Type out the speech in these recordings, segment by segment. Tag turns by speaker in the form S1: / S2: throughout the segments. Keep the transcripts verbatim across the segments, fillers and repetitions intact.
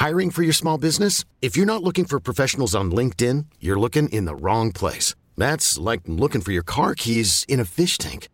S1: Hiring for your small business? If you're not looking for professionals on LinkedIn, you're looking in the wrong place. That's like looking for your car keys in a fish tank.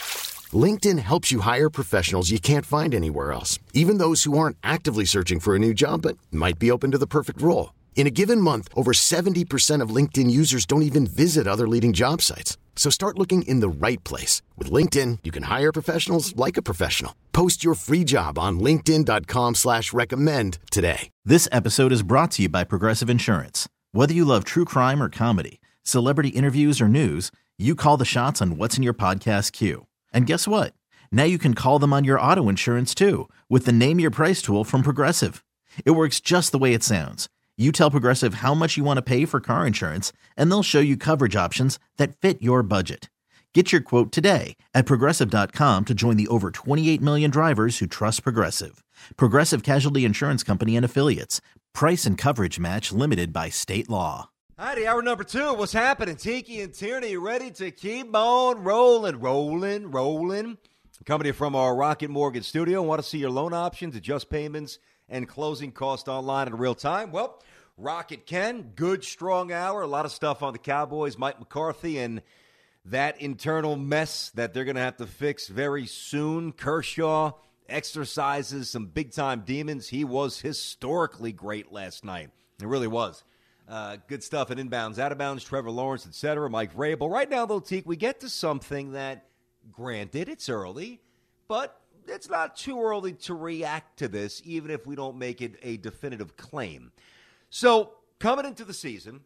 S1: LinkedIn helps you hire professionals you can't find anywhere else, even those who aren't actively searching for a new job but might be open to the perfect role. In a given month, over seventy percent of LinkedIn users don't even visit other leading job sites. So start looking in the right place. With LinkedIn, you can hire professionals like a professional. Post your free job on linkedin dot com slash recommend today.
S2: This episode is brought to you by Progressive Insurance. Whether you love true crime or comedy, celebrity interviews or news, you call the shots on what's in your podcast queue. And guess what? Now you can call them on your auto insurance too with the Name Your Price tool from Progressive. It works just the way it sounds. You tell Progressive how much you want to pay for car insurance, and they'll show you coverage options that fit your budget. Get your quote today at Progressive dot com to join the over twenty-eight million drivers who trust Progressive. Progressive Casualty Insurance Company and Affiliates. Price and coverage match limited by state law.
S3: All righty, hour number two. What's happening? Tiki and Tierney ready to keep on rolling, rolling, rolling. Coming to you from our Rocket Mortgage studio. Want to see your loan options, adjust payments, and closing costs online in real time? Well, Rocket can. Good, strong hour. A lot of stuff on the Cowboys, Mike McCarthy, and that internal mess that they're going to have to fix very soon. Kershaw exercises some big-time demons. He was historically great last night. It really was. Uh, good stuff at inbounds, out of bounds, Trevor Lawrence, et cetera, Mike Vrabel. Right now, though, Teak, we get to something that, granted, it's early, but it's not too early to react to this, even if we don't make it a definitive claim. So, coming into the season,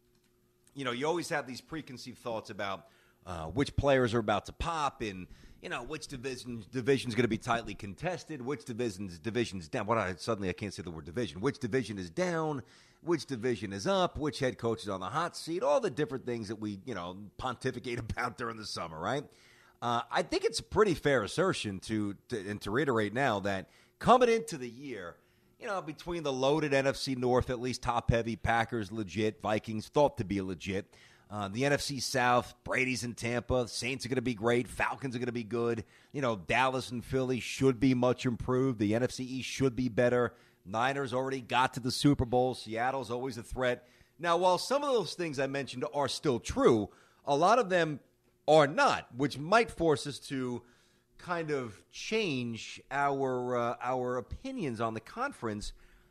S3: you know, you always have these preconceived thoughts about uh, which players are about to pop and, you know, which division division's going to be tightly contested, which division's division's down. What I suddenly I can't say the word division. Which division is down, which division is up, which head coach is on the hot seat, all the different things that we, you know, pontificate about during the summer, right? Uh, I think it's a pretty fair assertion to, to and to reiterate now that coming into the year, you know, between the loaded N F C North, at least top-heavy, Packers legit, Vikings thought to be legit. Uh, the N F C South, Brady's in Tampa, Saints are going to be great, Falcons are going to be good. You know, Dallas and Philly should be much improved. The N F C East should be better. Niners already got to the Super Bowl. Seattle's always a threat. Now, while some of those things I mentioned are still true, a lot of them are not, which might force us to kind of change our uh, our opinions on the conference.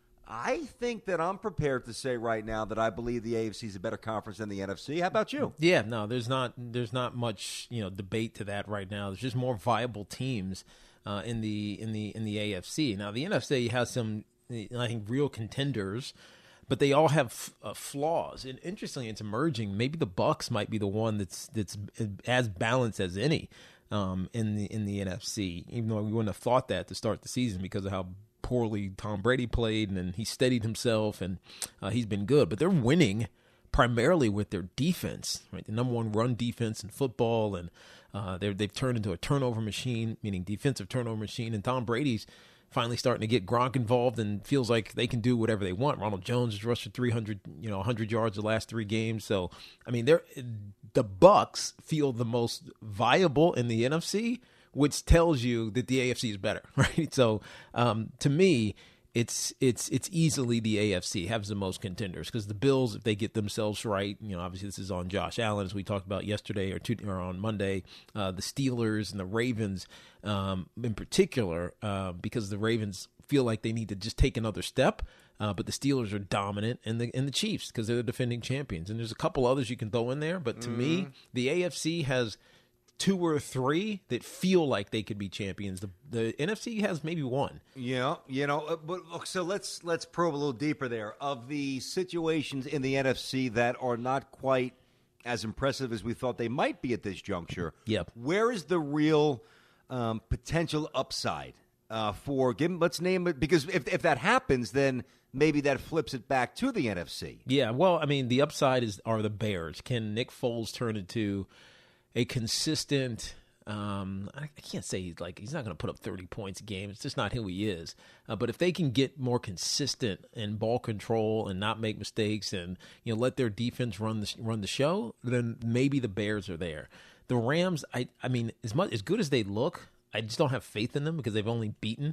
S3: I think that I'm prepared to say right now that I believe the A F C is a better conference than the N F C. How about you?
S4: Yeah, no, there's not there's not much, you know, debate to that right now. There's just more viable teams uh, in the in the in the A F C. Now, the N F C has some, I think, real contenders, but they all have uh, flaws. And interestingly, it's emerging. Maybe the Bucs might be the one that's that's as balanced as any um, in the in the N F C. Even though we wouldn't have thought that to start the season because of how poorly Tom Brady played, and then he steadied himself, and uh, he's been good. But they're winning primarily with their defense, right? The number one run defense in football, and uh, they're, they've turned into a turnover machine, meaning defensive turnover machine. And Tom Brady's finally starting to get Gronk involved and feels like they can do whatever they want. Ronald Jones has rushed for three hundred, you know, one hundred yards the last three games. So, I mean, they're the Bucs feel the most viable in the N F C, which tells you that the A F C is better, right? So, um, to me, it's it's it's easily the A F C has the most contenders because the Bills, if they get themselves right, you know, obviously this is on Josh Allen, as we talked about yesterday or, two, or on Monday, uh, the Steelers and the Ravens um, in particular, uh, because the Ravens feel like they need to just take another step, uh, but the Steelers are dominant, and the and the Chiefs because they're the defending champions. And there's a couple others you can throw in there, but to mm-hmm. me, the A F C has two or three that feel like they could be champions. The the N F C has maybe one.
S3: Yeah, you know, uh, but look, so let's let's probe a little deeper there. Of the situations in the N F C that are not quite as impressive as we thought they might be at this juncture,
S4: yep.
S3: Where is the real um, potential upside uh, for, give, let's name it, because if if that happens, then maybe that flips it back to the N F C.
S4: Yeah, well, I mean, the upside is are the Bears. Can Nick Foles turn into a consistent, um, I can't say he's like, he's not going to put up thirty points a game. It's just not who he is. Uh, but if they can get more consistent in ball control and not make mistakes and, you know, let their defense run the, run the show, then maybe the Bears are there. The Rams, I, I mean, as much, as good as they look, I just don't have faith in them because they've only beaten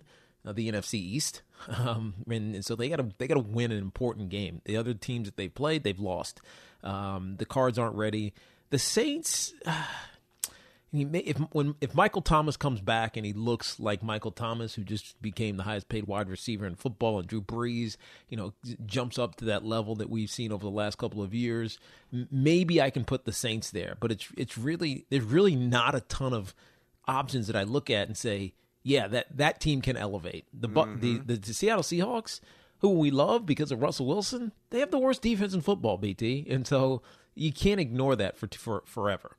S4: uh, the N F C East, um, and, and so they got to they got to win an important game. The other teams that they've played, they've lost. Um, the Cards aren't ready. The Saints. Uh, He may, if when if Michael Thomas comes back and he looks like Michael Thomas, who just became the highest paid wide receiver in football, and Drew Brees, you know, jumps up to that level that we've seen over the last couple of years, maybe I can put the Saints there. But it's it's really there's really not a ton of options that I look at and say, yeah, that, that team can elevate. The, mm-hmm. the the the Seattle Seahawks, who we love because of Russell Wilson, they have the worst defense in football, B T, and so you can't ignore that for for forever.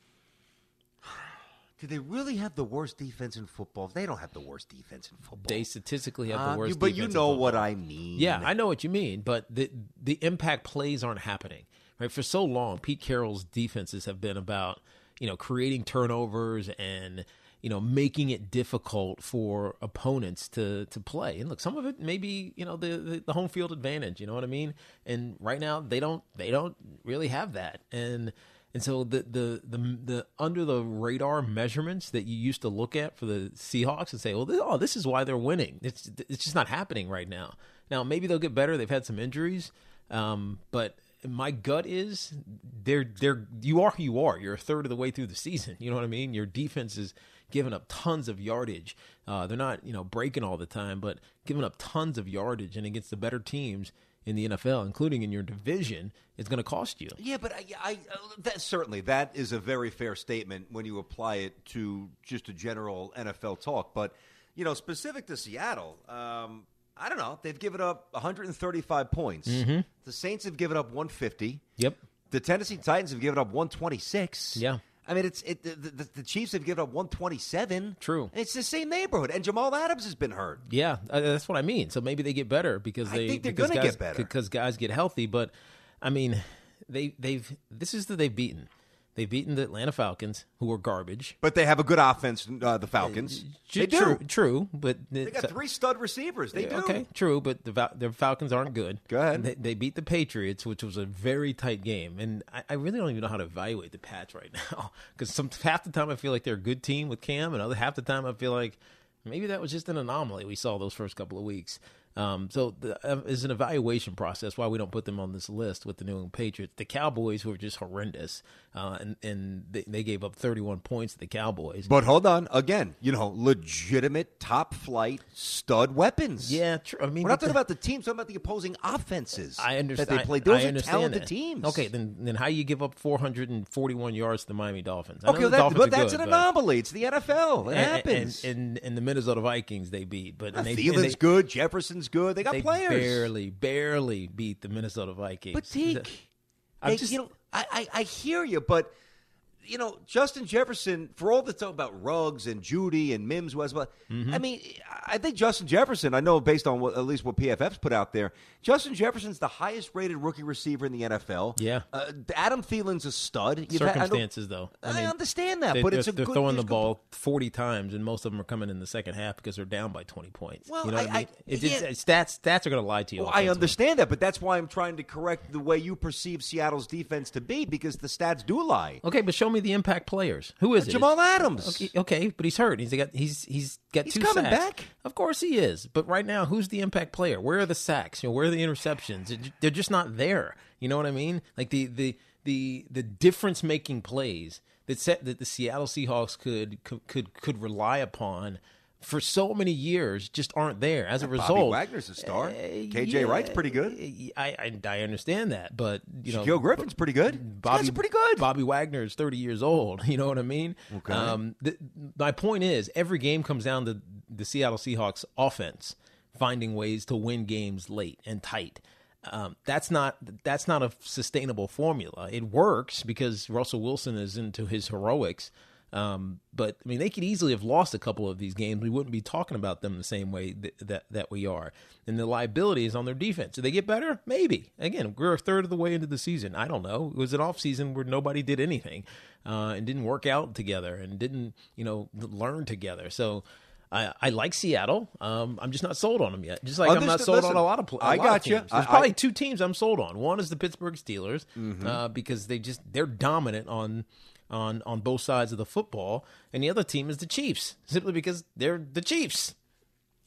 S3: Do they really have the worst defense in football? They don't have the worst defense in football.
S4: They statistically have the
S3: uh,
S4: worst
S3: you, but
S4: defense
S3: you know
S4: in
S3: what I mean.
S4: Yeah, I know what you mean, but the the impact plays aren't happening. Right? For so long, Pete Carroll's defenses have been about, you know, creating turnovers and, you know, making it difficult for opponents to to play. And look, some of it may be, you know, the, the, the home field advantage, you know what I mean? And right now they don't they don't really have that. And And so the, the the the under the radar measurements that you used to look at for the Seahawks and say, well, this, oh, this is why they're winning. It's it's just not happening right now. Now maybe they'll get better. They've had some injuries, um, but my gut is they're they're you are who you are. You're a third of the way through the season. You know what I mean? Your defense is giving up tons of yardage. Uh, they're not you know breaking all the time, but giving up tons of yardage, and against the better teams in the N F L, including in your division, it's going to cost you.
S3: Yeah, but I, I that, certainly that is a very fair statement when you apply it to just a general N F L talk. But, you know, specific to Seattle, um, I don't know. They've given up one hundred thirty-five points.
S4: Mm-hmm.
S3: The Saints have given up one hundred fifty.
S4: Yep.
S3: The Tennessee Titans have given up one hundred twenty-six.
S4: Yeah.
S3: I mean, it's it, the, the, the Chiefs have given up one hundred twenty-seven.
S4: True.
S3: And it's the same neighborhood. And Jamal Adams has been hurt.
S4: Yeah, uh, that's what I mean. So maybe they get better because they
S3: I think they're
S4: going to
S3: get better
S4: because guys get healthy. But I mean, they they've this is that they've beaten. They've beaten the Atlanta Falcons, who are garbage.
S3: But they have a good offense, uh, the Falcons. Uh, they do.
S4: True, true, but
S3: they got three stud receivers. They do.
S4: Okay, true, but the the Falcons aren't good.
S3: Go ahead.
S4: They, they beat the Patriots, which was a very tight game, and I, I really don't even know how to evaluate the Pats right now because some half the time I feel like they're a good team with Cam, and other half the time I feel like maybe that was just an anomaly we saw those first couple of weeks. Um, so the, uh, is an evaluation process why we don't put them on this list with the New England Patriots. The Cowboys, who are just horrendous, uh, and, and they, they gave up thirty-one points to the Cowboys.
S3: But hold on. Again, you know, legitimate top-flight stud weapons.
S4: Yeah, true. I mean,
S3: we're not talking
S4: the,
S3: about the teams, we're talking about the opposing offenses
S4: I understand,
S3: that they play. Those
S4: I, I
S3: are talented
S4: that.
S3: teams.
S4: Okay, then then how you give up four hundred forty-one yards to the Miami Dolphins? I
S3: okay,
S4: know the
S3: that,
S4: Dolphins
S3: but
S4: are
S3: that's
S4: good,
S3: an
S4: but,
S3: anomaly. It's the N F L. It
S4: and,
S3: happens.
S4: And, and, and the Minnesota Vikings, they beat. But and they,
S3: Thielen's
S4: and they,
S3: good. Jefferson's good. They got
S4: they
S3: players.
S4: barely, barely beat the Minnesota Vikings.
S3: But Zeke,
S4: I'm
S3: hey,
S4: just,
S3: you know, I, I, I hear you, but you know, Justin Jefferson, for all the talk about Ruggs and Judy and Mims was, but mm-hmm. I mean, I think Justin Jefferson, I know based on what, at least what P F F's put out there, Justin Jefferson's the highest rated rookie receiver in the N F L.
S4: Yeah.
S3: Uh, Adam Thielen's a stud. You've
S4: Circumstances,
S3: had, I
S4: though.
S3: I,
S4: I, mean,
S3: understand that,
S4: they,
S3: but
S4: they're,
S3: it's a
S4: they're
S3: good,
S4: throwing the
S3: good
S4: ball forty times, and most of them are coming in the second half because they're down by twenty points.
S3: Well,
S4: you know what I, I mean?
S3: I,
S4: it,
S3: yeah.
S4: it's, stats, stats are going to lie to you.
S3: Well, I understand that, but that's why I'm trying to correct the way you perceive Seattle's defense to be, because the stats do lie.
S4: Okay, but show me the impact players. Who is it?
S3: Jamal Adams.
S4: Okay, okay, but he's hurt. He's got he's he's got
S3: he's
S4: two
S3: coming
S4: sacks.
S3: back.
S4: Of course he is. But right now, who's the impact player? Where are the sacks? You know, where are the interceptions? They're just not there. You know what I mean? Like the the the the difference making plays that set that the Seattle Seahawks could could could, could rely upon for so many years just aren't there. As a
S3: Bobby
S4: result,
S3: Wagner's a star.
S4: Uh,
S3: K J
S4: yeah,
S3: Wright's pretty good.
S4: I, I I understand that, but you know,
S3: Shaquille Griffin's pretty good. Bobby's pretty good.
S4: Bobby Wagner is thirty years old. You know what I mean?
S3: Okay.
S4: Um, the, my point is, every game comes down to the Seattle Seahawks offense finding ways to win games late and tight. Um, that's not that's not a sustainable formula. It works because Russell Wilson is into his heroics. Um, but I mean, they could easily have lost a couple of these games. We wouldn't be talking about them the same way th- that that we are. And the liability is on their defense. Do they get better? Maybe. Again, we're a third of the way into the season. I don't know. It was an off season where nobody did anything uh, and didn't work out together and didn't, you know, learn together. So I, I like Seattle. Um, I'm just not sold on them yet. Just like
S3: Understood.
S4: I'm not sold
S3: Listen,
S4: on a lot of pl- a
S3: I
S4: lot
S3: got
S4: of
S3: you.
S4: teams. There's
S3: I,
S4: probably
S3: I,
S4: two teams I'm sold on. One is the Pittsburgh Steelers mm-hmm. uh, because they just they're dominant on. on on both sides of the football, and the other team is the Chiefs, simply because they're the Chiefs.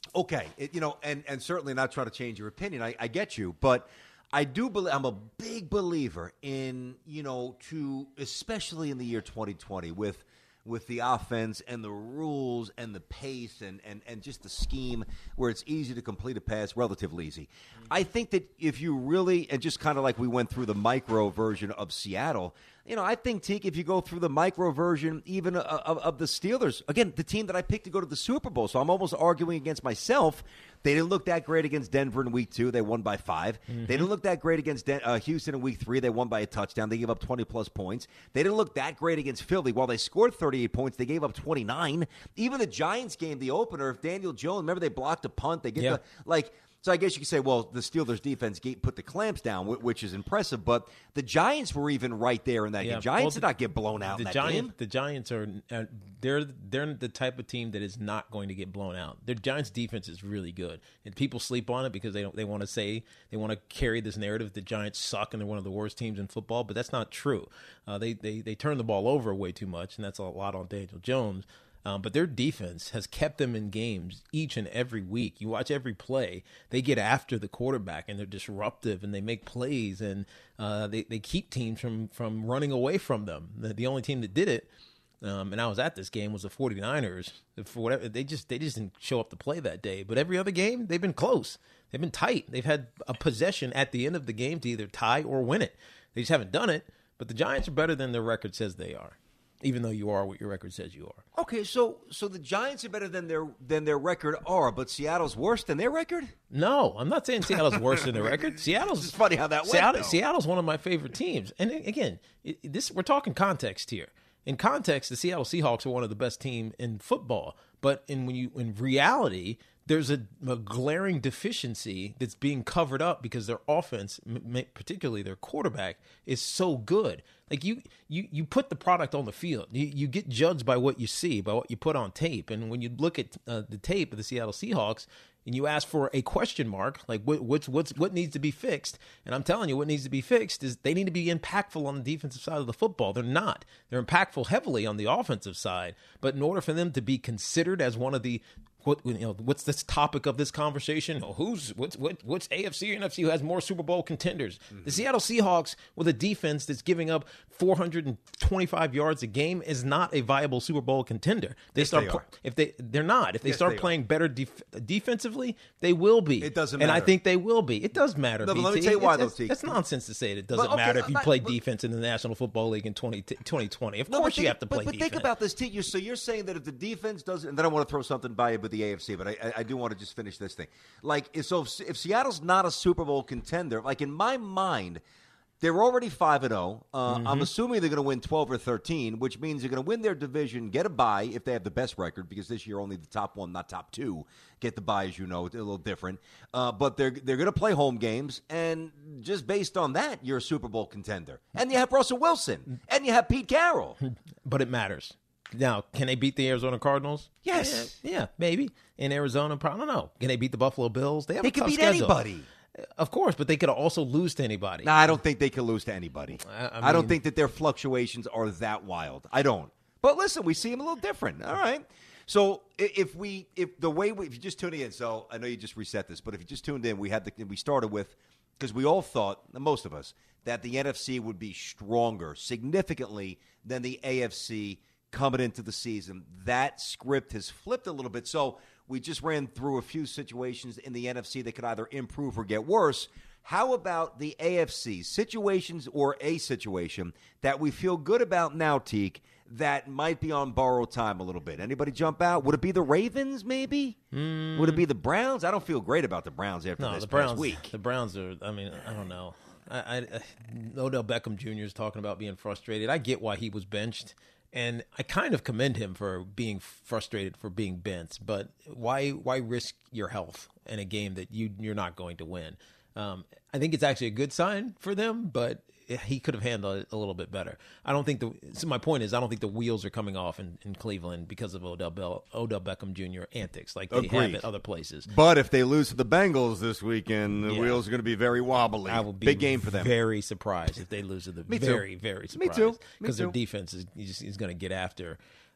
S3: Okay, it, you know, and, and certainly not trying to change your opinion. I, I get you, but I do believe I'm a big believer in, you know, to especially in the year twenty twenty with with the offense and the rules and the pace and, and, and just the scheme where it's easy to complete a pass, relatively easy. Mm-hmm. I think that if you really, and just kind of like we went through the micro version of Seattle, you know, I think, Teak, if you go through the micro version even of, of, of the Steelers, again, the team that I picked to go to the Super Bowl, so I'm almost arguing against myself. They didn't look that great against Denver in week two. They won by five. Mm-hmm. They didn't look that great against Den- uh, Houston in week three. They won by a touchdown. They gave up twenty-plus points. They didn't look that great against Philly. While they scored thirty-eight points, they gave up twenty-nine. Even the Giants game, the opener, if Daniel Jones, remember they blocked a punt. They get
S4: yeah.
S3: the, like – so I guess you could say, well, the Steelers' defense put the clamps down, which is impressive. But the Giants were even right there in that
S4: yeah.
S3: game. Giants
S4: well,
S3: did not get blown out
S4: the
S3: in that
S4: Giants,
S3: game.
S4: The Giants are uh, they're they're the type of team that is not going to get blown out. The Giants' defense is really good, and people sleep on it because they don't. They want to say they want to carry this narrative that the Giants suck and they're one of the worst teams in football, but that's not true. Uh, they they they turn the ball over way too much, and that's a lot on Daniel Jones. Um, but their defense has kept them in games each and every week. You watch every play. They get after the quarterback, and they're disruptive, and they make plays, and uh, they, they keep teams from, from running away from them. The, the only team that did it, um, and I was at this game, was the 49ers. For whatever, they just they just didn't show up to play that day. But every other game, they've been close. They've been tight. They've had a possession at the end of the game to either tie or win it. They just haven't done it. But the Giants are better than their record says they are, even though you are what your record says you are.
S3: Okay, so so the Giants are better than their than their record are, but Seattle's worse than their record?
S4: No, I'm not saying Seattle's worse than their record. Seattle's
S3: it's funny how that went.
S4: Seattle,
S3: though.
S4: Seattle's one of my favorite teams, and again, it, this we're talking context here. In context, the Seattle Seahawks are one of the best teams in football, but in when you in reality, there's a, a glaring deficiency that's being covered up because their offense, m- particularly their quarterback, is so good. Like you, you, you put the product on the field. You, you get judged by what you see, by what you put on tape. And when you look at uh, the tape of the Seattle Seahawks and you ask for a question mark, like what, what's what's what needs to be fixed, and I'm telling you, what needs to be fixed is they need to be impactful on the defensive side of the football. They're not. They're impactful heavily on the offensive side, but in order for them to be considered as one of the What you know? What's this topic of this conversation? Who's what's what, what's A F C or N F C who has more Super Bowl contenders? Mm-hmm. The Seattle Seahawks, with a defense that's giving up four hundred twenty-five yards a game, is not a viable Super Bowl contender. They
S3: yes,
S4: start
S3: they
S4: pl- if they they're not. If they
S3: yes,
S4: start
S3: they
S4: playing better def- defensively, they will be.
S3: It doesn't
S4: and
S3: matter.
S4: I think they will be. It does matter.
S3: No, but
S4: B T.
S3: let me tell you why,
S4: it's,
S3: though,
S4: that's, that's nonsense to say it. It doesn't
S3: but, okay,
S4: matter if you
S3: not,
S4: play
S3: but,
S4: defense in the National Football League in twenty twenty. Of
S3: no,
S4: course,
S3: think,
S4: you have to play
S3: but, but
S4: defense.
S3: think about this, T. So you're saying that if the defense doesn't, and then I want to throw something by you with the A F C, but I, I, I do want to just finish this thing. Like, so if, if Seattle's not a Super Bowl contender, like in my mind, they're already five and oh. Uh, mm-hmm. I'm assuming they're going to win twelve or thirteen, which means they're going to win their division, get a bye if they have the best record, because this year only the top one, not top two, get the bye, as you know. It's a little different. Uh, but they're they're going to play home games, and just based on that, you're a Super Bowl contender. And you have Russell Wilson, and you have Pete Carroll.
S4: But it matters. Now, can they beat the Arizona Cardinals?
S3: Yes.
S4: Yeah, yeah maybe. In Arizona, probably, I don't know. Can they beat the Buffalo Bills? They have
S3: they
S4: a
S3: can
S4: tough
S3: beat
S4: schedule.
S3: anybody.
S4: Of course, but they could also lose to anybody.
S3: No, nah, I don't think they can lose to anybody.
S4: I, I, mean,
S3: I don't think that their fluctuations are that wild. I don't. But listen, we see them a little different. All right. So if we, if the way we, if you just tuning in, so I know you just reset this, but if you just tuned in, we had the, we started with, because we all thought, most of us, that the N F C would be stronger significantly than the A F C coming into the season. That script has flipped a little bit. So we just ran through a few situations in the N F C that could either improve or get worse. How about the A F C situations, or a situation that we feel good about now, Teak, that might be on borrowed time a little bit? Anybody jump out? Would it be the Ravens, maybe? Mm. Would it be the Browns? I don't feel great about the Browns after
S4: no,
S3: this
S4: the Browns,
S3: past week.
S4: The Browns are, I mean, I don't know. I, I, I, Odell Beckham Junior is talking about being frustrated. I get why he was benched. And I kind of commend him for being frustrated for being benched, but why why risk your health in a game that you you're not going to win? Um, I think it's actually a good sign for them, but he could have handled it a little bit better. I don't think the. So my point is, I don't think the wheels are coming off in, in Cleveland because of Odell Bell, Odell Beckham Junior antics like they
S3: Agreed.
S4: have at other places.
S3: But if they lose to the Bengals this weekend, the
S4: yeah.
S3: wheels are going to be very wobbly.
S4: I will be
S3: big game for them.
S4: Very surprised if they lose to the.
S3: Me too.
S4: Very very surprised.
S3: Me too. Me
S4: Because their
S3: too.
S4: defense is is, is going to get after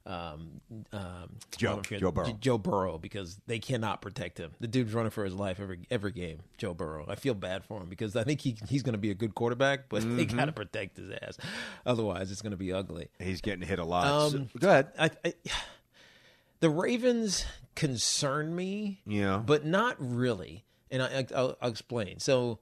S4: um, um,
S3: Joe, Joe Burrow.
S4: Joe Burrow, because they cannot protect him. The dude's running for his life every every game. Joe Burrow. I feel bad for him because I think he he's going to be a good quarterback, but mm-hmm. they got to protect his ass. Otherwise, it's going to be ugly.
S3: He's getting hit a lot.
S4: Um,
S3: so, go ahead.
S4: I, I, the Ravens concern me,
S3: yeah,
S4: but not really, and I, I'll, I'll explain. So,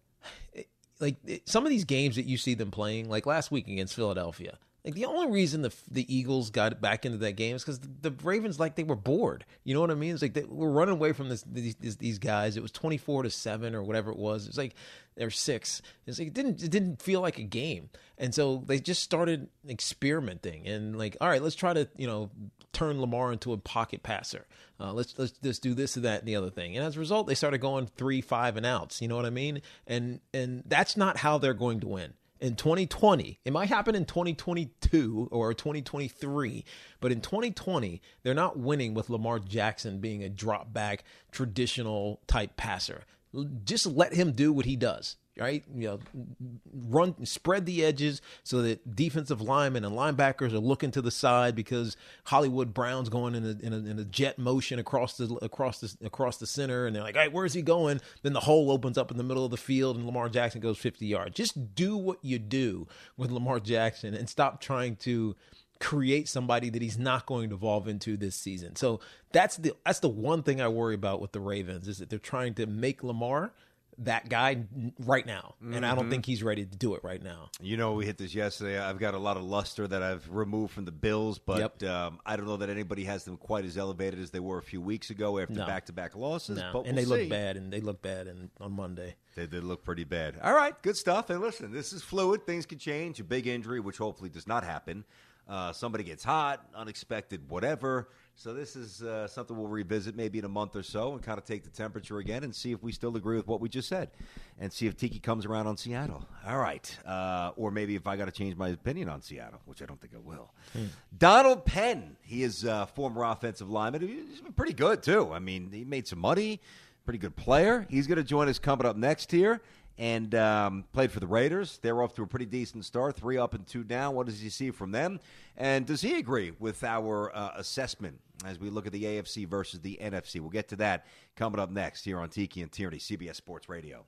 S4: like some of these games that you see them playing, like last week against Philadelphia. Like the only reason the the Eagles got back into that game is because the, the Ravens, like, they were bored. You know what I mean? It's like they were running away from this, these, these guys. It was twenty-four to seven or whatever it was. It was like they're six. It's like it didn't it didn't feel like a game, and so they just started experimenting and like, all right, let's try to you know turn Lamar into a pocket passer. Uh, let's let's just do this and that and the other thing. And as a result, they started going three, five, and outs. You know what I mean? And and that's not how they're going to win. In twenty twenty, it might happen in twenty twenty-two or twenty twenty-three, but in twenty twenty, they're not winning with Lamar Jackson being a drop back, traditional type passer. Just let him do what he does, right? You know, run, spread the edges so that defensive linemen and linebackers are looking to the side because Hollywood Brown's going in a, in a, in a jet motion across the across the across the center, and they're like, "Hey, where's he going?" Then the hole opens up in the middle of the field, and Lamar Jackson goes fifty yards. Just do what you do with Lamar Jackson, and stop trying to create somebody that he's not going to evolve into this season. So that's the that's the one thing I worry about with the Ravens is that they're trying to make Lamar that guy right now, and mm-hmm. I don't think he's ready to do it right now.
S3: You know, we hit this yesterday. I've got a lot of luster that I've removed from the Bills, but yep. um, I don't know that anybody has them quite as elevated as they were a few weeks ago after no. back-to-back losses.
S4: No.
S3: But
S4: and
S3: we'll
S4: they
S3: see.
S4: look bad, and they look bad in, on Monday.
S3: They did look pretty bad. All right, good stuff. And listen, this is fluid. Things can change. A big injury, which hopefully does not happen. Uh, somebody gets hot, unexpected, whatever. So this is uh, something we'll revisit maybe in a month or so and kind of take the temperature again and see if we still agree with what we just said and see if Tiki comes around on Seattle. All right. Uh, or maybe if I got to change my opinion on Seattle, which I don't think I will. Hmm. Donald Penn, he is a former offensive lineman. He's been pretty good, too. I mean, he made some money, pretty good player. He's going to join us coming up next here. And um, played for the Raiders. They're off to a pretty decent start, three up and two down. What does he see from them? And does he agree with our uh, assessment as we look at the A F C versus the N F C? We'll get to that coming up next here on Tiki and Tierney, C B S Sports Radio.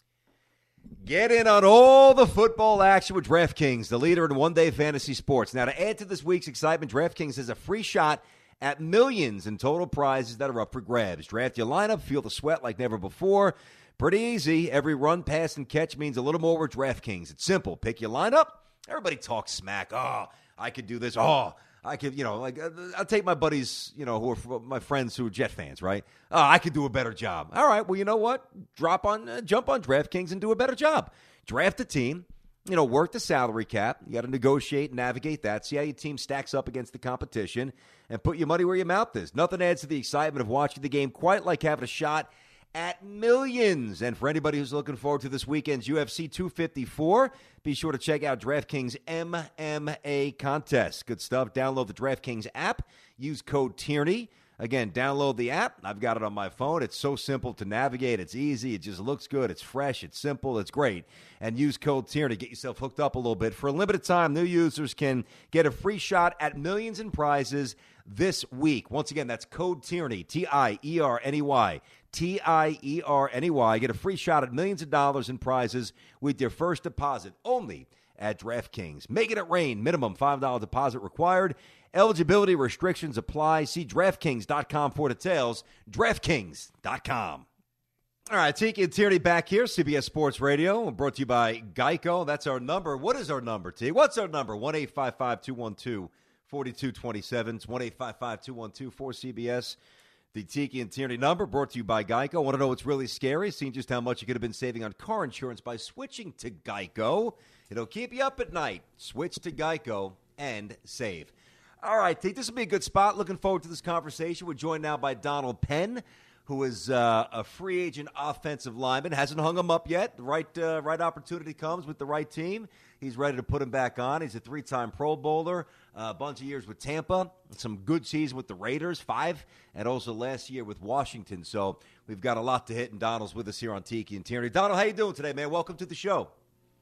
S3: Get in on all the football action with DraftKings, the leader in one-day fantasy sports. Now, to add to this week's excitement, DraftKings has a free shot at millions in total prizes that are up for grabs. Draft your lineup, feel the sweat like never before. Pretty easy. Every run, pass, and catch means a little more with DraftKings. It's simple. Pick your lineup. Everybody talks smack. Oh, I could do this. Oh, I could, you know, like I'll take my buddies, you know, who are my friends who are Jet fans, right? Oh, I could do a better job. All right. Well, you know what? Drop on, uh, jump on DraftKings and do a better job. Draft a team. You know, work the salary cap. You got to negotiate and navigate that. See how your team stacks up against the competition and put your money where your mouth is. Nothing adds to the excitement of watching the game quite like having a shot at millions. And for anybody who's looking forward to this weekend's U F C two fifty-four, be sure to check out DraftKings M M A contest. Good stuff. Download the DraftKings app. Use code Tierney. Again, download the app. I've got it on my phone. It's so simple to navigate. It's easy. It just looks good. It's fresh. It's simple. It's great. And use code Tierney. Get yourself hooked up a little bit. For a limited time, new users can get a free shot at millions in prizes this week. Once again, that's code Tierney, T I E R N E Y. T I E R N E Y. Get a free shot at millions of dollars in prizes with your first deposit only at DraftKings. Making it rain. Minimum five dollars deposit required. Eligibility restrictions apply. See DraftKings dot com for details. DraftKings dot com. All right, Tiki and Tierney back here, C B S Sports Radio, brought to you by Geico. That's our number. What is our number, T? What's our number? one eight five five, two one two, four two two seven. It's one eight five five, two one two, four C B S. The Tiki and Tierney number brought to you by Geico. Want to know what's really scary? Seeing just how much you could have been saving on car insurance by switching to Geico. It'll keep you up at night. Switch to Geico and save. All right, T, this will be a good spot. Looking forward to this conversation. We're joined now by Donald Penn, who is uh, a free agent offensive lineman. Hasn't hung him up yet. The right, uh, right opportunity comes with the right team. He's ready to put him back on. He's a three-time Pro Bowler, uh, a bunch of years with Tampa, some good season with the Raiders, five, and also last year with Washington. So we've got a lot to hit, and Donald's with us here on Tiki and Tierney. Donald, how you doing today, man? Welcome to the show.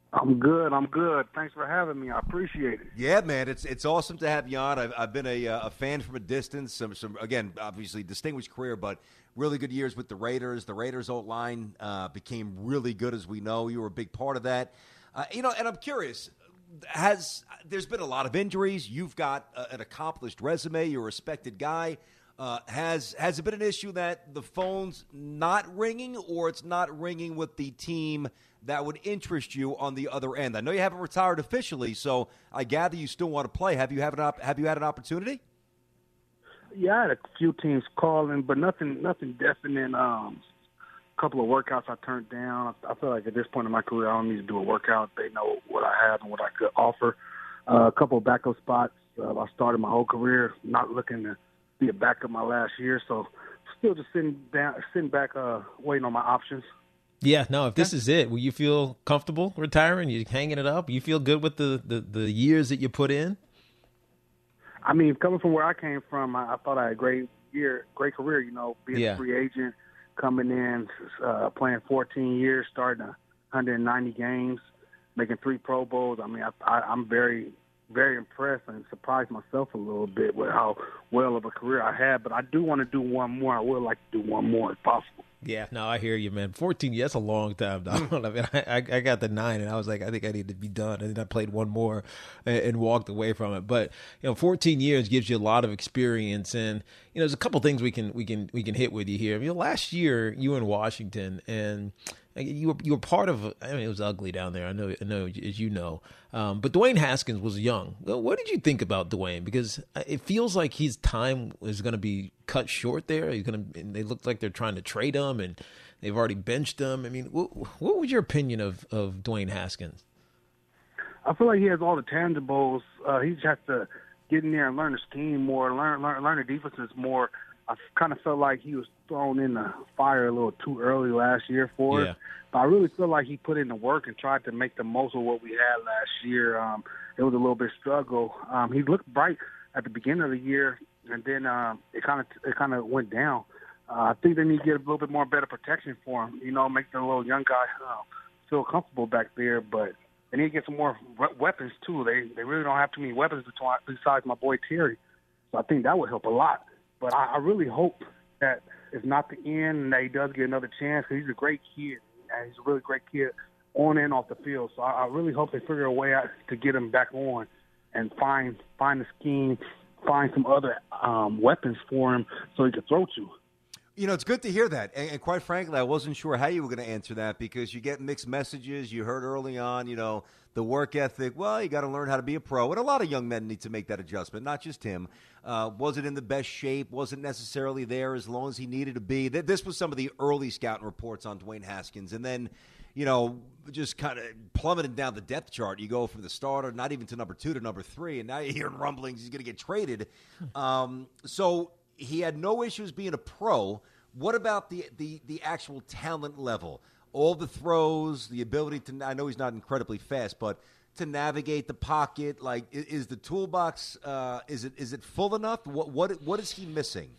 S5: I'm good. I'm good. Thanks for having me. I appreciate it.
S3: Yeah, man, it's it's awesome to have you on. I've, I've been a, a fan from a distance. Some, some again, obviously distinguished career, but really good years with the Raiders. The Raiders' old line uh, became really good, as we know. You were a big part of that. Uh, you know, and I'm curious. Has there's been a lot of injuries? You've got a, an accomplished resume. You're a respected guy. Uh, has has it been an issue that the phone's not ringing, or it's not ringing with the team that would interest you on the other end? I know you haven't retired officially, so I gather you still want to play. Have you have an op- have you had an opportunity?
S5: Yeah, I had a few teams calling, but nothing nothing definite. Um, a couple of workouts I turned down. I, I feel like at this point in my career, I don't need to do a workout. They know what I have and what I could offer. Uh, a couple of backup spots. Uh, I started my whole career not looking to be a backup my last year, so still just sitting down, sitting back, uh, waiting on my options.
S4: Yeah, no, if this is it, will you feel comfortable retiring? You hanging it up? You feel good with the, the, the years that you put in?
S5: I mean, coming from where I came from, I, I thought I had a great year, great career, you know, being
S4: Yeah.
S5: a free agent, coming in, uh, playing fourteen years, starting one hundred ninety games, making three Pro Bowls. I mean, I, I, I'm very, very impressed and surprised myself a little bit with how well of a career I had. But I do want to do one more. I would like to do one more if possible.
S4: Yeah, no, I hear you, man. fourteen, yeah, that's a long time, dog. I mean, I, I got the nine, and I was like, I think I need to be done. And then I played one more and, and walked away from it. But you know, fourteen years gives you a lot of experience, and you know, there's a couple things we can we can we can hit with you here. I mean, last year you were in Washington, and you were you were part of. I mean, it was ugly down there. I know, I know, as you know. Um, but Dwayne Haskins was young. What did you think about Dwayne? Because it feels like his time is going to be cut short there. He's going to. They look like they're trying to trade him, and they've already benched him. I mean, what, what was your opinion of, of Dwayne Haskins?
S5: I feel like he has all the tangibles. Uh, he just has to get in there and learn the scheme more, learn learn learn the defenses more. I kind of felt like he was thrown in the fire a little too early last year for
S4: Yeah.
S5: us. But I really feel like he put in the work and tried to make the most of what we had last year. Um, it was a little bit struggle. Um, he looked bright at the beginning of the year, and then um, it kind of it kind of went down. Uh, I think they need to get a little bit more better protection for him. You know, make the little young guy uh, feel comfortable back there. But they need to get some more weapons too. They they really don't have too many weapons besides my boy Terry. So I think that would help a lot. But I, I really hope that it's not the end and that he does get another chance, because he's a great kid. And he's a really great kid on and off the field. So I, I really hope they figure a way out to get him back on and find find the scheme, find some other um, weapons for him so he can throw to.
S3: You know, it's good to hear that. And, and quite frankly, I wasn't sure how you were going to answer that, because you get mixed messages. You heard early on, you know, the work ethic. Well, you got to learn how to be a pro. And a lot of young men need to make that adjustment, not just him. Uh, wasn't in the best shape, wasn't necessarily there as long as he needed to be. This was some of the early scouting reports on Dwayne Haskins. And then, you know, just kind of plummeting down the depth chart. You go from the starter, not even to number two, to number three. And now you're hearing rumblings he's going to get traded. Um, so he had no issues being a pro. What about the, the, the actual talent level? All the throws, the ability to – I know he's not incredibly fast, but to navigate the pocket. Like, is, is the toolbox uh, – is it is it full enough? What what What is he missing?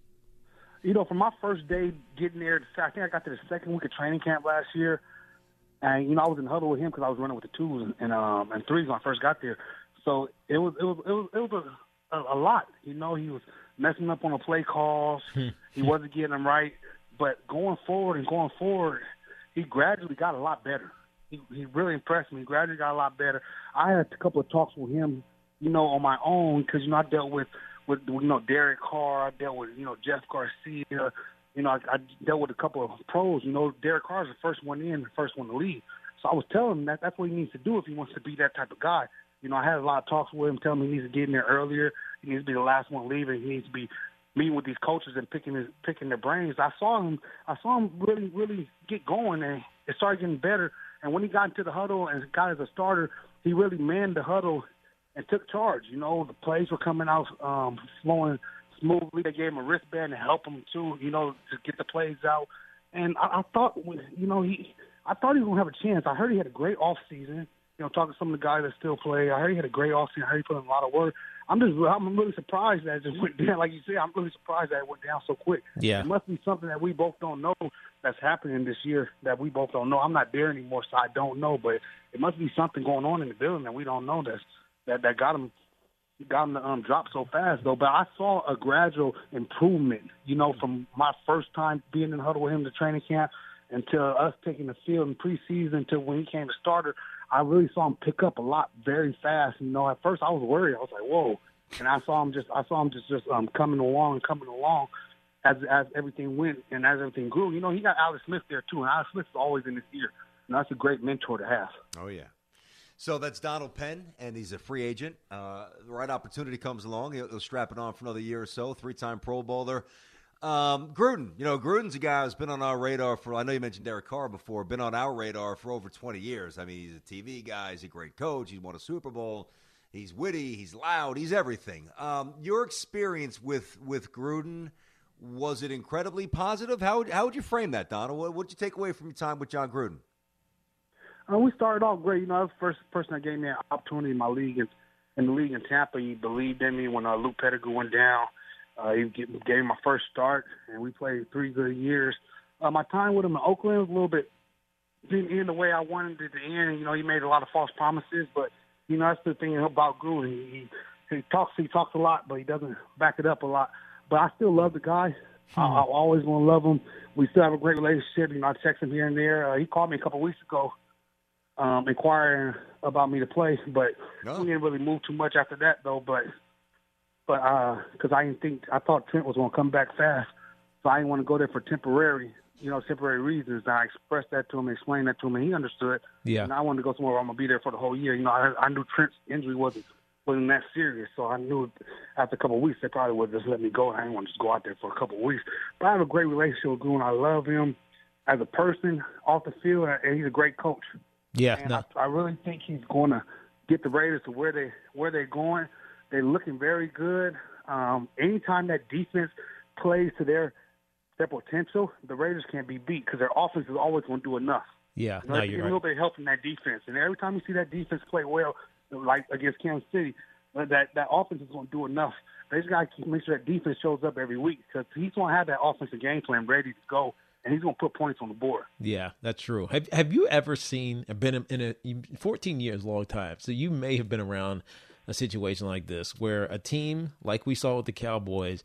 S5: You know, from my first day getting there, I think I got to the second week of training camp last year, and, you know, I was in the huddle with him because I was running with the twos and, and, um, and threes when I first got there. So it was, it was, it was, it was a, a, a lot. You know, he was – messing up on the play calls. He wasn't getting them right. But going forward and going forward, he gradually got a lot better. He, he really impressed me. He gradually got a lot better. I had a couple of talks with him, you know, on my own, because, you know, I dealt with, with you know, Derek Carr. I dealt with, you know, Jeff Garcia. You know, I, I dealt with a couple of pros. You know, Derek Carr's the first one in, the first one to leave. So I was telling him that that's what he needs to do if he wants to be that type of guy. You know, I had a lot of talks with him, telling him he needs to get in there earlier. He needs to be the last one leaving. He needs to be meeting with these coaches and picking his, picking their brains. I saw him. I saw him really, really get going, and it started getting better. And when he got into the huddle and got as a starter, he really manned the huddle and took charge. You know, the plays were coming out um, flowing smoothly. They gave him a wristband to help him too. You know, to get the plays out. And I, I thought, you know, he. I thought he was gonna have a chance. I heard he had a great off season. You know, talking to some of the guys that still play, I heard he had a great offseason. I heard he put in a lot of work. I'm just I'm really surprised that it just went down. Like you said, I'm really surprised that it went down so quick.
S4: Yeah.
S5: It must be something that we both don't know that's happening this year that we both don't know. I'm not there anymore, so I don't know. But it must be something going on in the building that we don't know that's, that that got him got him to um, drop so fast, though. But I saw a gradual improvement, you know, from my first time being in the huddle with him to training camp until us taking the field in preseason until when he came to starter. I really saw him pick up a lot very fast. You know, at first I was worried. I was like, whoa. And I saw him just I saw him just, just um, coming along and coming along as as everything went and as everything grew. You know, he got Alex Smith there, too, and Alex Smith is always in his ear. And that's a great mentor to have.
S3: Oh, yeah. So that's Donald Penn, and he's a free agent. Uh, the right opportunity comes along. He'll, he'll strap it on for another year or so, three-time Pro Bowler. Um, Gruden, you know, Gruden's a guy who's been on our radar for, I know you mentioned Derek Carr before, been on our radar for over twenty years. I mean, he's a T V guy. He's a great coach. He's won a Super Bowl. He's witty. He's loud. He's everything. Um, your experience with, with Gruden, was it incredibly positive? How would, how would you frame that, Donald? What would you take away from your time with John Gruden?
S5: Uh, we started off great. You know, I was the first person that gave me an opportunity in my league, in, in the league in Tampa. He believed in me when uh, Luke Pettigrew went down. Uh, he gave me my first start, and we played three good years. Uh, my time with him in Oakland was a little bit didn't end the way I wanted it to end. You know, he made a lot of false promises, but you know that's the thing about Gruden. He, he he talks he talks a lot, but he doesn't back it up a lot. But I still love the guy. Hmm. I, I always want to love him. We still have a great relationship. You know, I text him here and there. Uh, he called me a couple of weeks ago, um, inquiring about me to play, but no. we didn't really move too much after that, though. But but because uh, I didn't think I thought Trent was going to come back fast, so I didn't want to go there for temporary, you know, temporary reasons. And I expressed that to him, explained that to him, and he understood.
S4: Yeah.
S5: And I wanted to go somewhere where I'm going to be there for the whole year. You know, I, I knew Trent's injury wasn't wasn't that serious, so I knew after a couple of weeks they probably would just let me go. I didn't want to just go out there for a couple of weeks. But I have a great relationship with Gruden. I love him as a person off the field, and he's a great coach.
S4: Yeah,
S5: and
S4: no.
S5: I, I really think he's going to get the Raiders to where they where they're going. They're looking very good. Um, anytime that defense plays to their their potential, the Raiders can't be beat because their offense is always going to do enough.
S4: Yeah,
S5: you know,
S4: no,
S5: they
S4: you're
S5: get
S4: right.
S5: a little bit of help from that defense, and every time you see that defense play well, like against Kansas City, that that offense is going to do enough. They just got to keep make sure that defense shows up every week because he's going to have that offensive game plan ready to go, and he's going to put points on the board.
S4: Yeah, that's true. Have Have you ever seen been in a fourteen years, long time? So you may have been around a situation like this where a team like we saw with the Cowboys,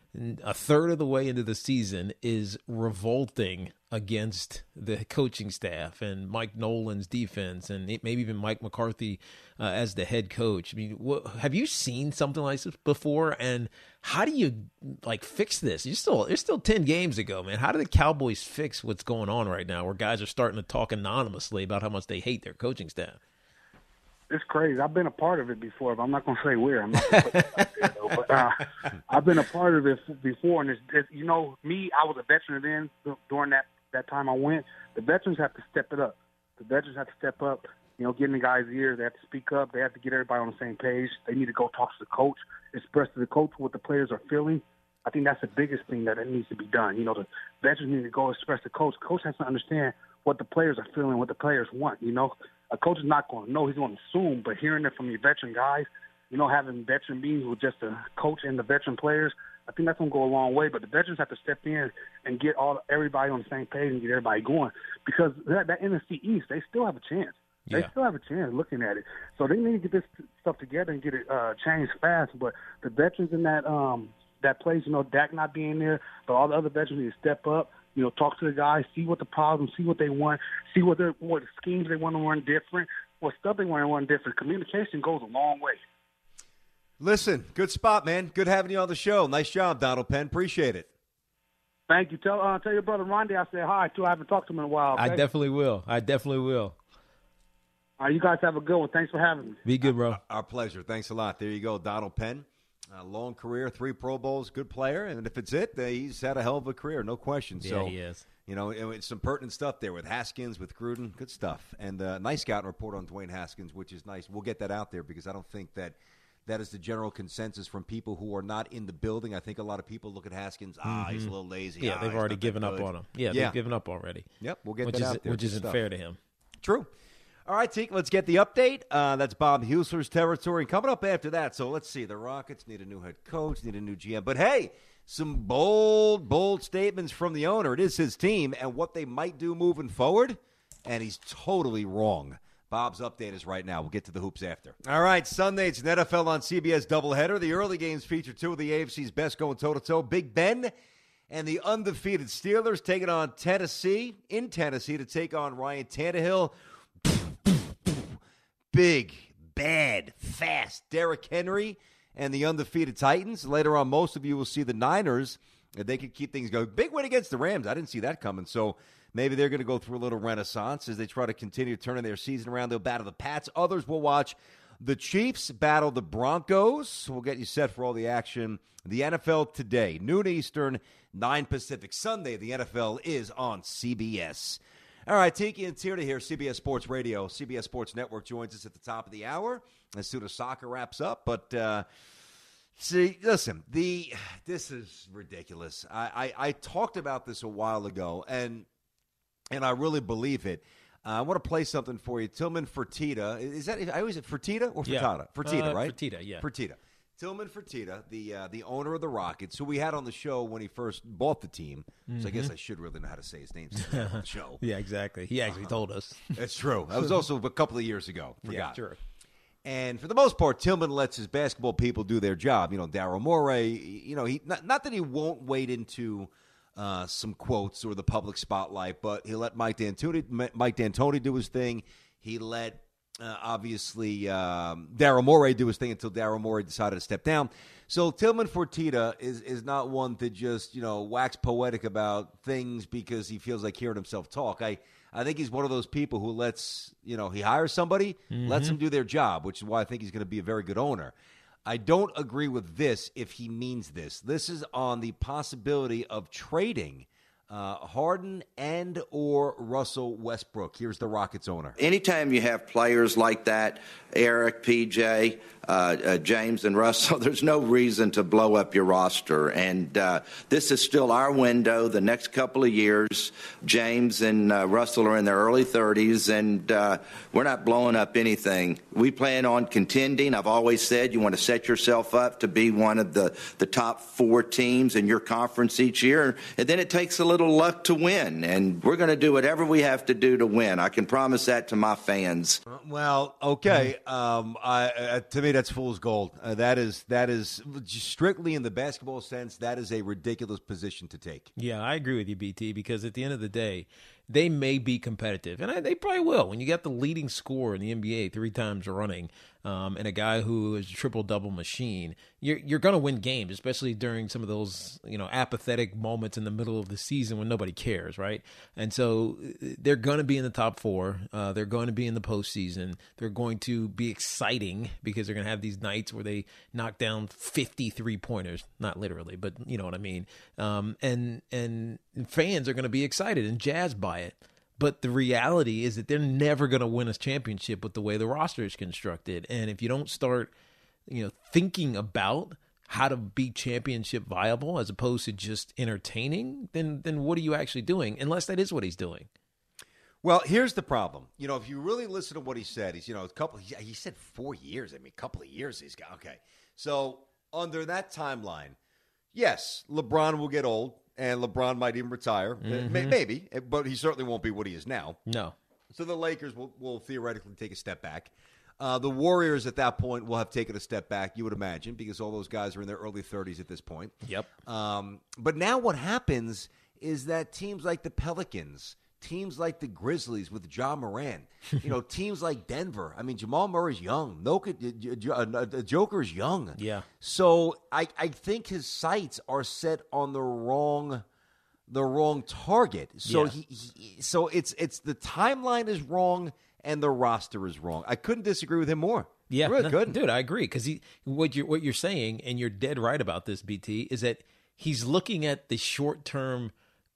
S4: a third of the way into the season is revolting against the coaching staff and Mike Nolan's defense and maybe even Mike McCarthy uh, as the head coach. I mean, what, have you seen something like this before? And how do you like fix this? You still, there's still ten games ago, man. How do the Cowboys fix what's going on right now where guys are starting to talk anonymously about how much they hate their coaching staff?
S5: It's crazy. I've been a part of it before, but I'm not going to say where. I'm not going to put it out there, though. But uh, I've been a part of it before, and it's, it's, you know, me, I was a veteran then during that, that time I went. The veterans have to step it up. The veterans have to step up, you know, get in the guys' ears. They have to speak up. They have to get everybody on the same page. They need to go talk to the coach, express to the coach what the players are feeling. I think that's the biggest thing that needs to be done. You know, the veterans need to go express to the coach. Coach has to understand what the players are feeling, what the players want, you know. A coach is not going to know. He's going to assume, but hearing it from your veteran guys, you know, having veteran meetings with just the coach and the veteran players, I think that's going to go a long way. But the veterans have to step in and get all everybody on the same page and get everybody going because that, that N F C East, they still have a chance. They
S4: Yeah.
S5: still have a chance looking at it. So they need to get this stuff together and get it uh, changed fast. But the veterans in that um, that place, you know, Dak not being there, but all the other veterans need to step up. You know, talk to the guys, see what the problems, see what they want, see what their what schemes they want to run different, what stuff they want to run different. Communication goes a long way.
S3: Listen, good spot, man. Good having you on the show. Nice job, Donald Penn. Appreciate it.
S5: Thank you. Tell uh, tell your brother Ronde I said hi, too. I haven't talked to him in a while. Okay?
S4: I definitely will. I definitely will.
S5: All right, you guys have a good one. Thanks for having me.
S4: Be good, bro.
S3: Our pleasure. Thanks a lot. There you go, Donald Penn. Uh, long career, three Pro Bowls, good player. And if it's it, he's had a hell of a career, no question.
S4: Yeah,
S3: so,
S4: he is.
S3: You know, it, it's some pertinent stuff there with Haskins, with Gruden. Good stuff. And uh, nice scouting report on Dwayne Haskins, which is nice. We'll get that out there because I don't think that that is the general consensus from people who are not in the building. I think a lot of people look at Haskins, ah,
S4: Mm-hmm.
S3: he's a little lazy.
S4: Yeah,
S3: ah,
S4: they've
S3: he's
S4: already
S3: not that
S4: given up
S3: good.
S4: on him. Yeah,
S3: Yeah.
S4: they've given up already.
S3: Yep, we'll get
S4: which
S3: that
S4: is,
S3: out there.
S4: Which
S3: Good
S4: isn't
S3: stuff.
S4: fair to him.
S3: True. All right, Teak, let's get the update. Uh, that's Bob Huesler's territory. Coming up after that, so let's see. The Rockets need a new head coach, need a new G M. But, hey, some bold, bold statements from the owner. It is his team and what they might do moving forward, and he's totally wrong. Bob's update is right now. We'll get to the hoops after. All right, Sunday, it's an N F L on C B S doubleheader. The early games feature two of the A F C's best going toe-to-toe. Big Ben and the undefeated Steelers taking on Tennessee, in Tennessee, to take on Ryan Tannehill. Big, bad, fast Derrick Henry and the undefeated Titans. Later on, most of you will see the Niners. If they could keep things going. Big win against the Rams. I didn't see that coming. So maybe they're going to go through a little renaissance as they try to continue turning their season around. They'll battle the Pats. Others will watch the Chiefs battle the Broncos. We'll get you set for all the action. The N F L today, noon Eastern, nine Pacific. Sunday, the N F L is on C B S. All right, Tiki and Tierney here, C B S Sports Radio. C B S Sports Network joins us at the top of the hour as soon as soccer wraps up. But, uh, see, listen, the this is ridiculous. I, I, I talked about this a while ago, and and I really believe it. Uh, I want to play something for you. Tillman Fertitta. Is that, I always, Fertitta or Fertitta?
S4: Yeah.
S3: Fertitta,
S4: uh,
S3: right?
S4: Fertitta, yeah.
S3: Fertitta. Tillman Fertitta, the uh, the owner of the Rockets, who we had on the show when he first bought the team. Mm-hmm. So I guess I should really know how to say his name on the show.
S4: Yeah, exactly. He actually uh-huh. told us.
S3: That's true. That was also a couple of years ago. Forgot.
S4: Yeah, true.
S3: And for the most part, Tillman lets his basketball people do their job. You know, Daryl Morey, you know, he not, not that he won't wade into uh, some quotes or the public spotlight, but he let Mike D'Antoni, Mike D'Antoni do his thing. He let Uh, obviously, um, Daryl Morey do his thing until Daryl Morey decided to step down. So Tillman Fertitta is is not one to just, you know, wax poetic about things because he feels like hearing himself talk. I, I think he's one of those people who lets, you know, he hires somebody, mm-hmm. lets them do their job, which is why I think he's going to be a very good owner. I don't agree with this if he means this. This is on the possibility of trading Uh, Harden and or Russell Westbrook. Here's the Rockets owner.
S6: Anytime you have players like that, Eric, P J, uh, uh, James, and Russell, there's no reason to blow up your roster. And uh, this is still our window the next couple of years. James and uh, Russell are in their early thirties, and uh, we're not blowing up anything. We plan on contending. I've always said you want to set yourself up to be one of the, the top four teams in your conference each year, and then it takes a little luck to win, and we're going to do whatever we have to do to win. I can promise that to my fans.
S3: Well, okay. Um, I, uh, to me, that's fool's gold. Uh, that is that is strictly in the basketball sense. That is a ridiculous position to take.
S4: Yeah, I agree with you, B T, because at the end of the day, they may be competitive, and I, they probably will. When you got the leading scorer in the N B A three times running, um, and a guy who is a triple-double machine, you're you're going to win games, especially during some of those, you know, apathetic moments in the middle of the season when nobody cares, right? And so they're going to be in the top four. Uh, they're going to be in the postseason. They're going to be exciting because they're going to have these nights where they knock down fifty three-pointers, not literally, but you know what I mean. Um, and and fans are going to be excited and jazzed by it. But the reality is that they're never going to win a championship with the way the roster is constructed. And if you don't start, you know, thinking about how to be championship viable as opposed to just entertaining, then then what are you actually doing? Unless that is what he's doing.
S3: Well, here's the problem. You know, if you really listen to what he said, he's, you know, a couple, he, he said four years. I mean, a couple of years he's got. Okay. So under that timeline, yes, LeBron will get old. And LeBron might even retire. Mm-hmm. Maybe, but he certainly won't be what he is now.
S4: No.
S3: So the Lakers will, will theoretically take a step back. Uh, the Warriors at that point will have taken a step back, you would imagine, because all those guys are in their early thirties at this point.
S4: Yep.
S3: Um, but now what happens is that teams like the Pelicans, teams like the Grizzlies with Ja Morant, you know, teams like Denver. I mean, Jamal Murray's young. Noka, Joker's young.
S4: Yeah.
S3: So I, I think his sights are set on the wrong the wrong target. So
S4: yeah.
S3: he, he so it's it's the timeline is wrong and the roster is wrong. I couldn't disagree with him more.
S4: Yeah,
S3: I really
S4: no,
S3: couldn't.
S4: Dude, I agree because he what you what you're saying, and you're dead right about this, B T, is that he's looking at the short term.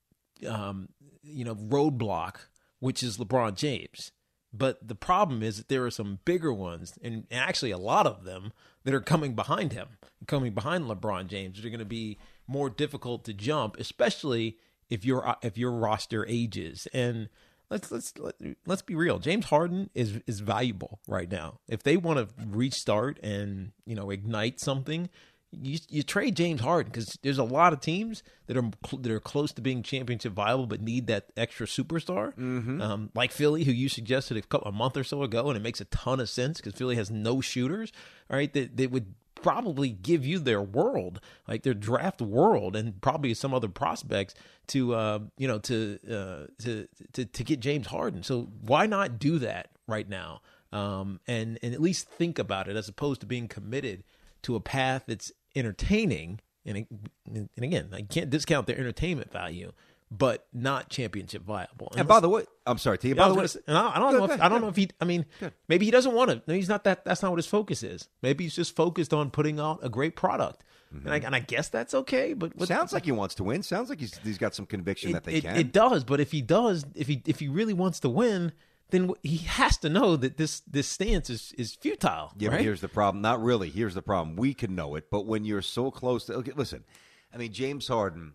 S4: Um, you know, roadblock, which is LeBron James. But the problem is that there are some bigger ones, and actually a lot of them, that are coming behind him, coming behind LeBron James, that are going to be more difficult to jump, especially if your if your roster ages. And let's let's let, let's be real. James Harden is is valuable right now. If they want to restart and, you know, ignite something, you you trade James Harden, because there's a lot of teams that are that are close to being championship viable but need that extra superstar, mm-hmm. um, like Philly, who you suggested a couple a month or so ago, and it makes a ton of sense because Philly has no shooters. All right, that they would probably give you their world, like their draft world, and probably some other prospects to uh, you know to, uh, to to to get James Harden. So why not do that right now, um, and and at least think about it, as opposed to being committed to a path that's entertaining. And and again, I can't discount their entertainment value, but not championship viable.
S3: And, and by the way, I'm sorry, T. By the way,
S4: and I, I don't know. If, I don't know if he. I mean, good. Maybe he doesn't want to. Maybe he's not that. That's not what his focus is. Maybe he's just focused on putting out a great product. Mm-hmm. And, I, and I guess that's okay. But what,
S3: sounds like he wants to win. Sounds like he's he's got some conviction
S4: it,
S3: that they
S4: it,
S3: can.
S4: It does. But if he does, if he if he really wants to win, then he has to know that this this stance is, is futile.
S3: Yeah,
S4: right?
S3: But here's the problem. Not really. Here's the problem. We can know it, but when you're so close to okay, listen, I mean, James Harden,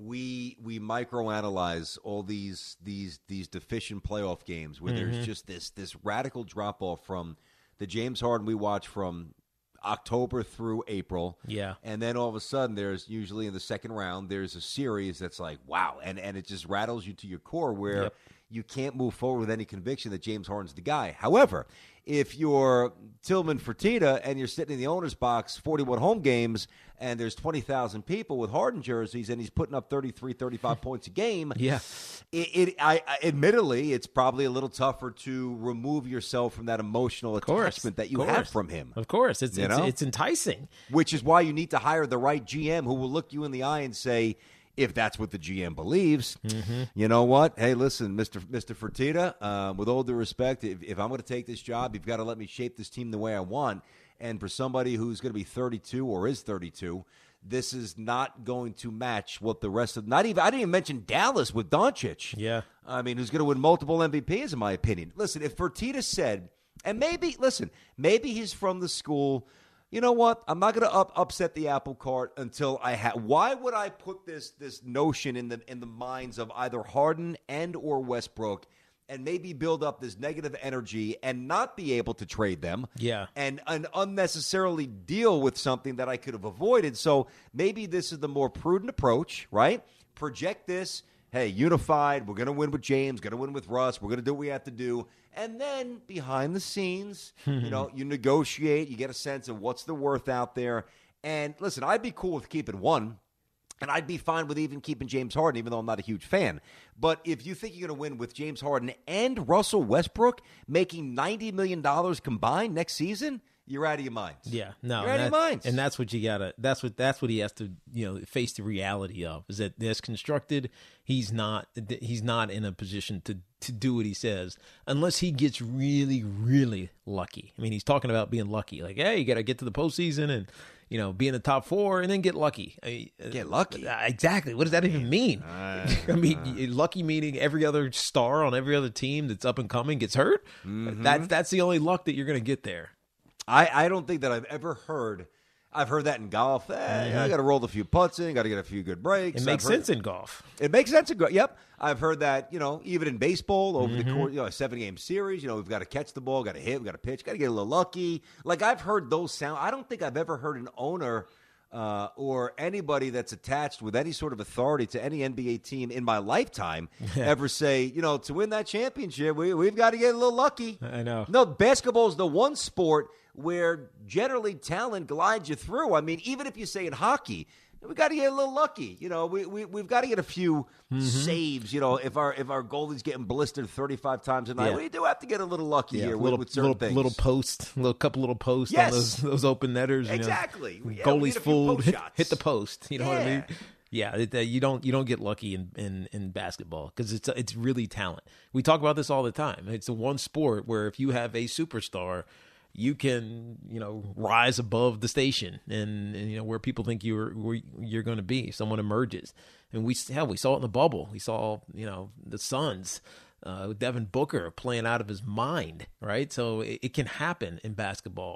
S3: we we microanalyze all these these these deficient playoff games where mm-hmm. there's just this this radical drop off from the James Harden we watch from October through April.
S4: Yeah.
S3: And then all of a sudden there's usually in the second round there's a series that's like, wow, and and it just rattles you to your core where yep. you can't move forward with any conviction that James Harden's the guy. However, if you're Tillman Fertitta and you're sitting in the owner's box forty-one home games and there's twenty thousand people with Harden jerseys and he's putting up thirty-three, thirty-five points a game,
S4: yeah,
S3: it, it I, I admittedly it's probably a little tougher to remove yourself from that emotional attachment that you have from him.
S4: Of course, it's
S3: you
S4: it's,
S3: know?
S4: it's enticing.
S3: Which is why you need to hire the right G M who will look you in the eye and say, if that's what the G M believes, mm-hmm. you know what? Hey, listen, Mister Mister Fertitta, um, with all due respect, if, if I'm going to take this job, you've got to let me shape this team the way I want. And for somebody who's going to be thirty-two or is thirty-two, this is not going to match what the rest of – not even. I didn't even mention Dallas with Doncic.
S4: Yeah.
S3: I mean, who's going to win multiple M V Ps, in my opinion. Listen, if Fertitta said – and maybe – listen, maybe he's from the school – you know what? I'm not going to up, upset the apple cart until I have. Why would I put this this notion in the in the minds of either Harden and or Westbrook, and maybe build up this negative energy and not be able to trade them?
S4: Yeah,
S3: and and unnecessarily deal with something that I could have avoided. So maybe this is the more prudent approach, right? Project this. Hey, unified. We're going to win with James. Going to win with Russ. We're going to do what we have to do. And then behind the scenes, you know, you negotiate. You get a sense of what's the worth out there. And listen, I'd be cool with keeping one. And I'd be fine with even keeping James Harden, even though I'm not a huge fan. But if you think you're going to win with James Harden and Russell Westbrook making ninety million dollars combined next season, you're out of your minds.
S4: Yeah, no,
S3: you're out of your minds.
S4: And that's what you gotta. That's what. That's what he has to, you know, face the reality of. Is that as constructed, he's not. He's not in a position to to do what he says unless he gets really, really lucky. I mean, he's talking about being lucky. Like, hey, you got to get to the postseason and, you know, be in the top four and then get lucky. I mean,
S3: get lucky.
S4: Uh, exactly. What does that even mean? Uh, I mean, uh, lucky meaning every other star on every other team that's up and coming gets hurt. Mm-hmm. That's that's the only luck that you're going to get there.
S3: I, I don't think that I've ever heard. I've heard that in golf. Eh, mm-hmm. I got to roll a few putts in. Got to get a few good breaks.
S4: It makes
S3: heard,
S4: sense in golf.
S3: It makes sense in golf. Yep. I've heard that, you know, even in baseball over mm-hmm. the course, you know, a seven-game series, you know, we've got to catch the ball, got to hit, we got to pitch, got to get a little lucky. Like, I've heard those sound. I don't think I've ever heard an owner uh, or anybody that's attached with any sort of authority to any N B A team in my lifetime ever say, you know, to win that championship, we, we've got to get a little lucky.
S4: I know.
S3: No, basketball is the one sport where generally talent glides you through. I mean, even if you say in hockey, we got to get a little lucky. You know, we, we, we've got to get a few mm-hmm. saves. You know, if our if our goalie's getting blistered thirty-five times a night, yeah. we do have to get a little lucky
S4: yeah,
S3: here
S4: little,
S3: with, with certain
S4: little,
S3: things.
S4: Little post, little couple little posts
S3: yes.
S4: on those, those open netters.
S3: Exactly.
S4: You know,
S3: yeah,
S4: goalie's fooled, hit,
S3: shots.
S4: hit the post. You know
S3: yeah.
S4: what I mean? Yeah, it, uh, you don't you don't get lucky in, in, in basketball because it's it's really talent. We talk about this all the time. It's the one sport where if you have a superstar, you can, you know, rise above the station and, and you know, where people think you're where you're going to be. Someone emerges. And we, hell, we saw it in the bubble. We saw, you know, the Suns, uh, Devin Booker playing out of his mind, right? So it, it can happen in basketball.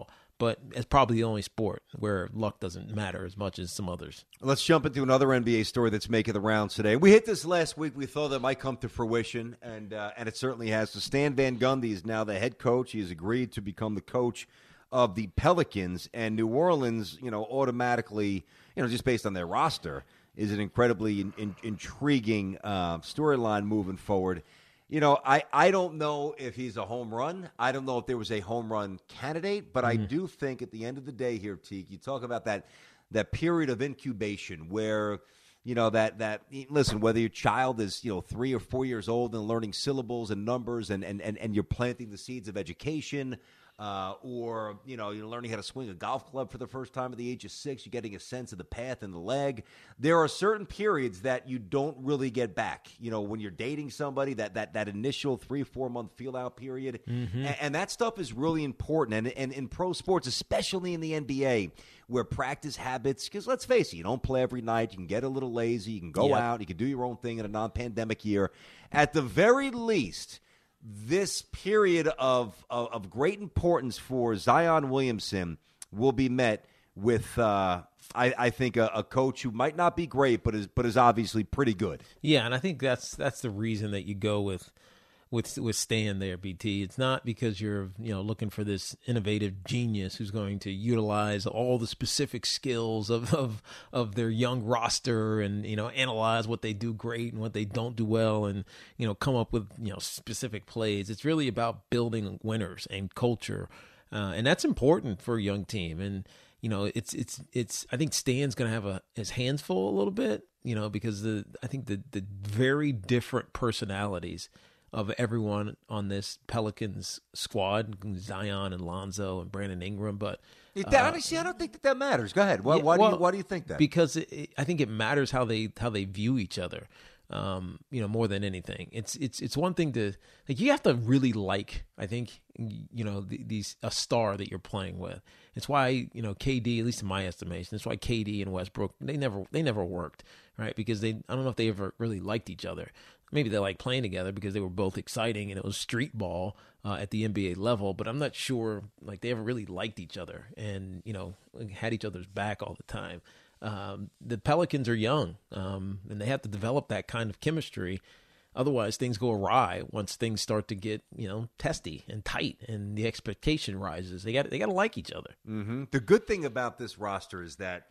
S4: but it's probably the only sport where luck doesn't matter as much as some others.
S3: Let's jump into another N B A story that's making the rounds today. We hit this last week. We thought that might come to fruition, and uh, and it certainly has. So Stan Van Gundy is now the head coach. He has agreed to become the coach of the Pelicans, and New Orleans, you know, automatically, you know, just based on their roster, is an incredibly in, in, intriguing uh, storyline moving forward. You know, I, I don't know if he's a home run. I don't know if there was a home run candidate, but mm-hmm. I do think at the end of the day here, Teague, you talk about that that period of incubation where, you know, that, that listen, whether your child is, you know, three or four years old and learning syllables and numbers and, and, and, and you're planting the seeds of education, Uh, or, you know, you're learning how to swing a golf club for the first time at the age of six. You're getting a sense of the path and the leg. There are certain periods that you don't really get back. You know, when you're dating somebody, that that that initial three, four-month feel-out period. Mm-hmm. And, and that stuff is really important. And, and in pro sports, especially in the N B A, where practice habits, because let's face it, you don't play every night. You can get a little lazy. You can go yep. out. You can do your own thing in a non-pandemic year. At the very least, this period of, of of great importance for Zion Williamson will be met with, uh, I, I think, a, a coach who might not be great, but is but is obviously pretty good.
S4: Yeah, and I think that's that's the reason that you go with with with Stan there, B T. It's not because you're you know looking for this innovative genius who's going to utilize all the specific skills of, of of their young roster and you know analyze what they do great and what they don't do well and you know come up with you know specific plays. It's really about building winners and culture, uh, and that's important for a young team. And you know it's it's it's I think Stan's going to have a his hands full a little bit, you know, because the I think the the very different personalities of everyone on this Pelicans squad, Zion and Lonzo and Brandon Ingram. But
S3: uh, honestly, I don't think that that matters. Go ahead. Why, yeah, why, well, do, you, why do you think that?
S4: Because it, it, I think it matters how they how they view each other. Um, you know, more than anything, it's it's it's one thing to like you have to really like. I think you know the, these a star that you're playing with. It's why you know K D, at least in my estimation, it's why K D and Westbrook they never they never worked, right? Because they I don't know if they ever really liked each other. Maybe they like playing together because they were both exciting and it was street ball uh, at the N B A level. But I'm not sure like they ever really liked each other and you know had each other's back all the time. Um, the Pelicans are young, um, and they have to develop that kind of chemistry. Otherwise, things go awry once things start to get, you know, testy and tight, and the expectation rises. They got they got to like each other.
S3: Mm-hmm. The good thing about this roster is that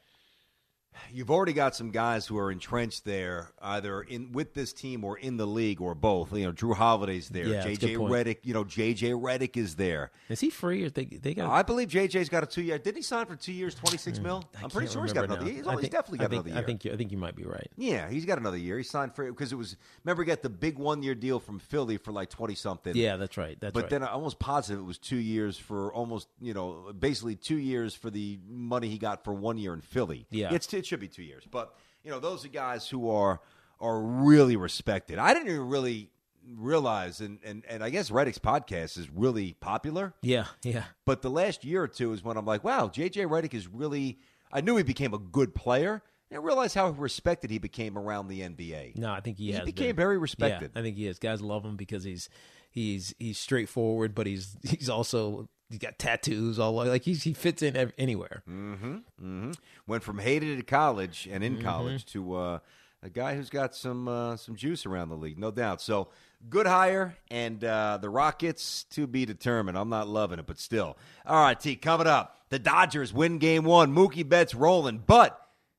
S3: you've already got some guys who are entrenched there, either in with this team or in the league or both. You know, Drew Holiday's there.
S4: Yeah,
S3: J J Redick, you know, J J Redick is there.
S4: Is he free or they they got?
S3: I believe J J's got a two year. Didn't he sign for two years, twenty six mm, mil? I'm pretty sure he's got another now. year. He's, he's definitely got
S4: I think,
S3: another year.
S4: I think you, I think you might be right.
S3: Yeah, he's got another year. He signed for because it was. Remember, he got the big one year deal from Philly for like twenty something.
S4: Yeah, that's right. That's
S3: but
S4: right.
S3: then I'm almost positive it was two years for almost you know basically two years for the money he got for one year in Philly.
S4: Yeah,
S3: it's it should be two years, but. You know, those are guys who are are really respected. I didn't even really realize, and, and, and I guess Redick's podcast is really popular.
S4: Yeah, yeah.
S3: But the last year or two is when I'm like, wow, J J Redick is really – I knew he became a good player. And I realized how respected he became around the N B A.
S4: No, I think he,
S3: he
S4: has
S3: became
S4: been.
S3: very respected.
S4: Yeah, I think he is. Guys love him because he's he's he's straightforward, but he's he's also – he's got tattoos all like he's, he fits in ev- anywhere.
S3: Mm-hmm. Mm-hmm. Went from hated at college and in mm-hmm. college to uh, a guy who's got some uh, some juice around the league, no doubt. So good hire, and uh, the Rockets to be determined. I'm not loving it, but still. All right, T, coming up, the Dodgers win game one. Mookie Betts rolling, but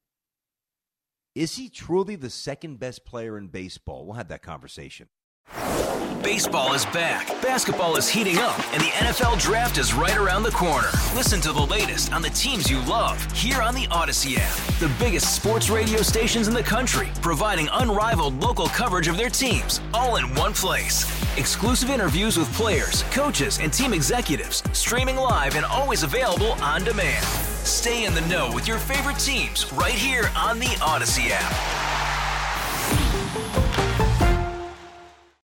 S3: is he truly the second best player in baseball? We'll have that conversation.
S7: Baseball is back, basketball is heating up, and the N F L Draft is right around the corner. Listen to the latest on the teams you love here on the Odyssey app. The biggest sports radio stations in the country, providing unrivaled local coverage of their teams, all in one place. Exclusive interviews with players, coaches, and team executives, streaming live and always available on demand. Stay in the know with your favorite teams right here on the Odyssey app.